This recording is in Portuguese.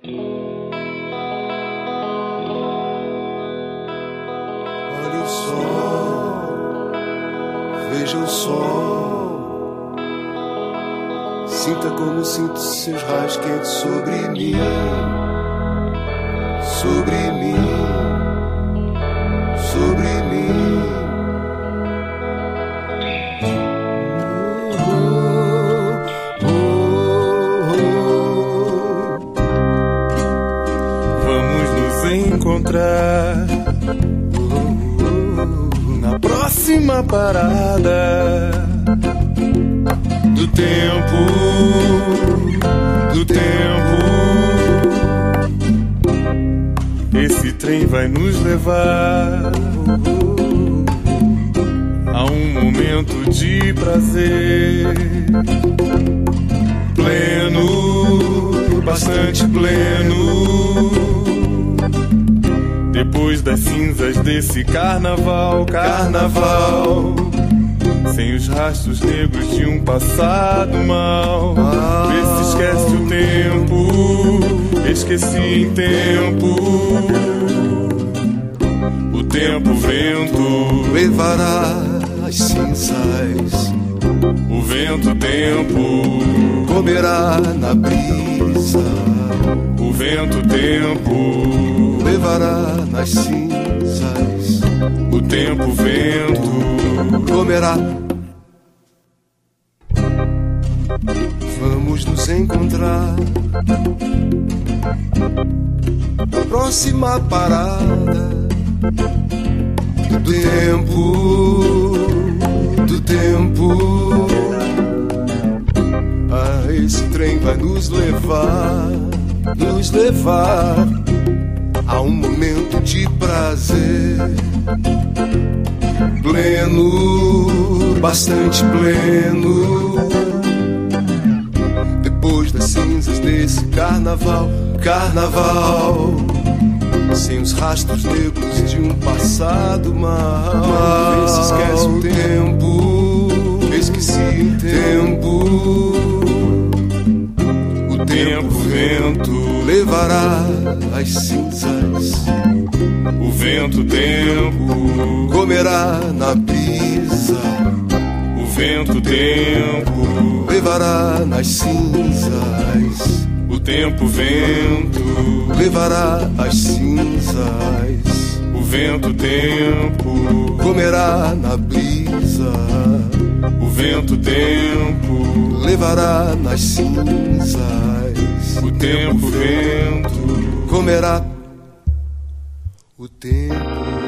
Olha o sol, veja o sol, sinta como sinto seus raios quentes sobre mim, sobre mim, sobre mim. Vamos nos encontrar na próxima parada do tempo, do tempo. Esse trem vai nos levar a um momento de prazer pleno, bastante pleno. Depois das cinzas desse carnaval, carnaval, sem os rastros negros de um passado mal. Vê se esquece o tempo, esqueci em tempo. O tempo, o vento levará as cinzas. O vento, o tempo comerá na brisa. O vento, o tempo levará nas cinzas. O tempo, o vento comerá. Vamos nos encontrar na próxima parada do tempo, do tempo. Ah, esse trem vai nos levar a um momento de prazer pleno, bastante pleno. Depois das cinzas desse carnaval, carnaval, sem os rastros negros de um passado mal. Vê se esquece o tempo, esqueci o tempo. O tempo, o vento levará as cinzas. O vento, o tempo comerá na brisa. O vento, o tempo levará nas cinzas. O tempo, o vento levará as cinzas. O vento, o tempo comerá na brisa. O vento, o tempo levará nas cinzas. O tempo, o vento comerá. O tempo